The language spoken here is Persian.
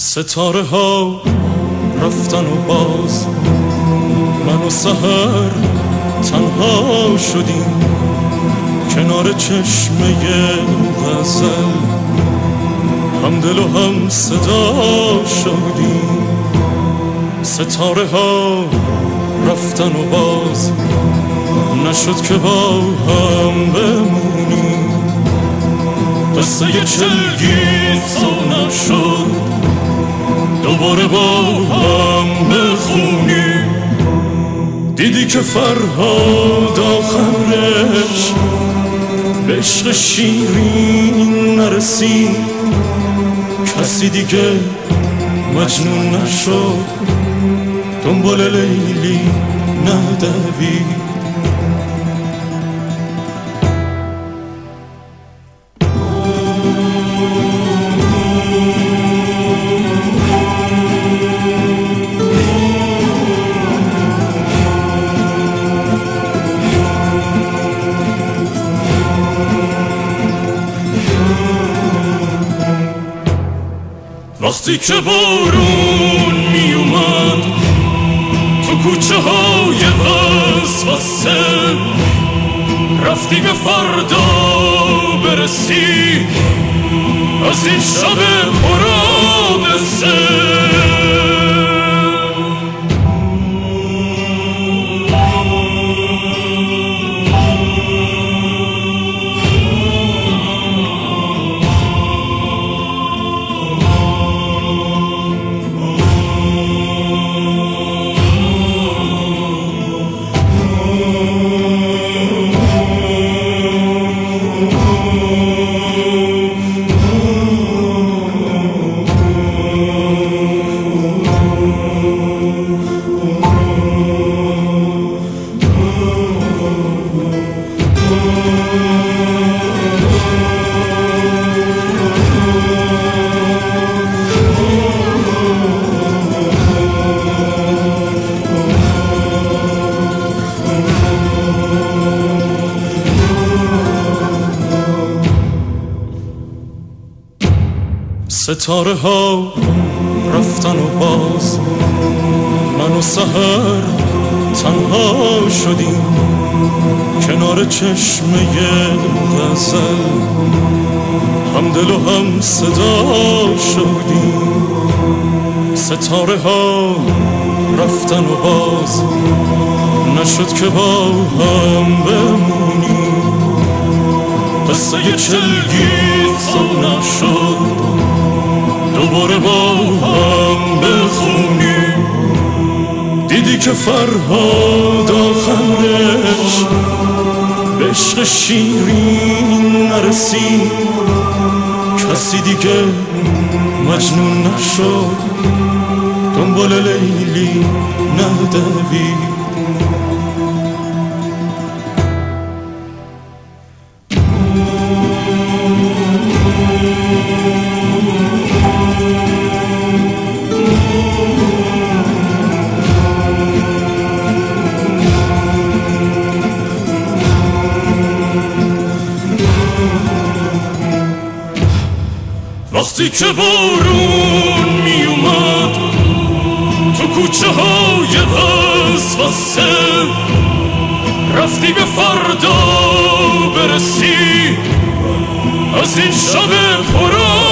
ستاره ها رفتن و باز من و سحر تنها شدیم کنار چشمه غزل، هم دل و هم صدا شدیم. ستاره ها رفتن و باز نشد که با هم بمونیم، قصه چلگی سو نشد دوباره با هم بخونیم. دیدی که فرهاد آخرش به عشق شیرین نرسید، کسی دیگه مجنون نشد دنبال لیلی ندوید. وقتی که بارون می اومد تو کوچه های وسوسه، رفتی به فردا برسی از این شب پرآبسه. ستاره ها رفتن و باز من و سحر تنها شدیم کنار چشمه غزل، هم دل و هم صدا شدیم. ستاره ها رفتن و باز نشد که با هم بمونیم، قصه چلگی سو نشد دوباره با هم بخونیم. دیدی که فرهاد آخرش به عشق شیرین نرسید، کسی دیگه مجنون نشد دنبال لیلی ندوید. وقتی که بارون می اومد تو کوچه های وسوسه، رفتی به فردا برسی از این شب پرآبسه.